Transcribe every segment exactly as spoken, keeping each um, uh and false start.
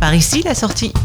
Par ici, la sortie.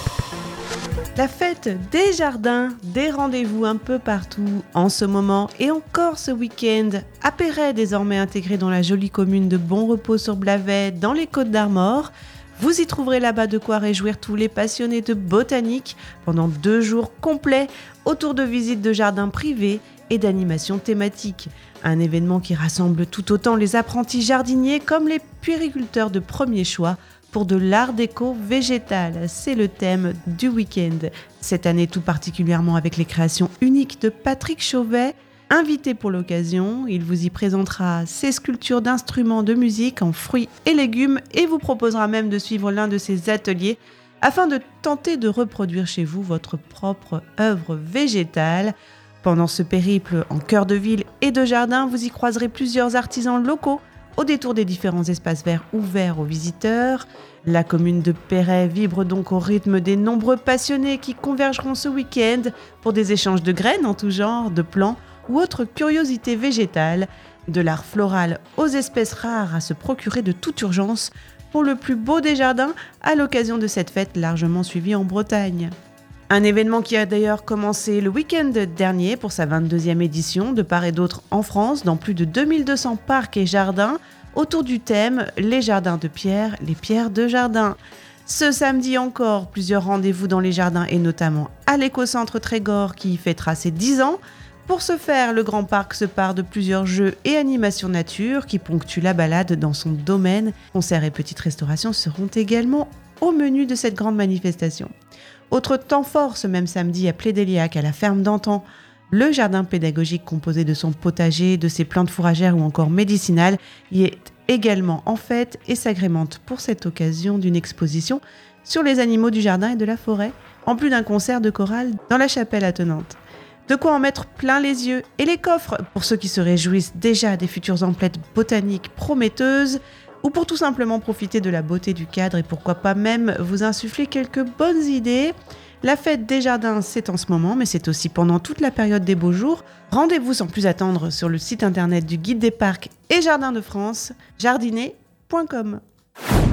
La fête des jardins, des rendez-vous un peu partout en ce moment et encore ce week-end à Perret, désormais intégré dans la jolie commune de Bonrepos-sur-Blavet dans les Côtes-d'Armor. Vous y trouverez là-bas de quoi réjouir tous les passionnés de botanique pendant deux jours complets autour de visites de jardins privés et d'animations thématiques. Un événement qui rassemble tout autant les apprentis jardiniers comme les puériculteurs de premier choix pour de l'art déco végétal. C'est le thème du week-end. Cette année tout particulièrement avec les créations uniques de Patrick Chauvet. Invité pour l'occasion, il vous y présentera ses sculptures d'instruments de musique en fruits et légumes et vous proposera même de suivre l'un de ses ateliers afin de tenter de reproduire chez vous votre propre œuvre végétale. Pendant ce périple en cœur de ville et de jardin, vous y croiserez plusieurs artisans locaux au détour des différents espaces verts ouverts aux visiteurs. La commune de Perret vibre donc au rythme des nombreux passionnés qui convergeront ce week-end pour des échanges de graines en tout genre, de plants ou autres curiosités végétales, de l'art floral aux espèces rares à se procurer de toute urgence pour le plus beau des jardins à l'occasion de cette fête largement suivie en Bretagne. Un événement qui a d'ailleurs commencé le week-end dernier pour sa vingt-deuxième édition de part et d'autre en France dans plus de deux mille deux cents parcs et jardins autour du thème « Les jardins de pierre, les pierres de jardin ». Ce samedi encore, plusieurs rendez-vous dans les jardins et notamment à l'éco-centre Trégor qui y fêtera ses dix ans. Pour ce faire, le Grand Parc se part de plusieurs jeux et animations nature qui ponctuent la balade dans son domaine. Concerts et petites restaurations seront également au menu de cette grande manifestation. Autre temps fort ce même samedi à Plédéliac, à la ferme d'Antan, le jardin pédagogique composé de son potager, de ses plantes fourragères ou encore médicinales y est également en fête et s'agrémente pour cette occasion d'une exposition sur les animaux du jardin et de la forêt, en plus d'un concert de chorale dans la chapelle attenante. De quoi en mettre plein les yeux et les coffres pour ceux qui se réjouissent déjà des futures emplettes botaniques prometteuses ou pour tout simplement profiter de la beauté du cadre et pourquoi pas même vous insuffler quelques bonnes idées. La fête des jardins, c'est en ce moment, mais c'est aussi pendant toute la période des beaux jours. Rendez-vous sans plus attendre sur le site internet du Guide des parcs et jardins de France, jardiner point com.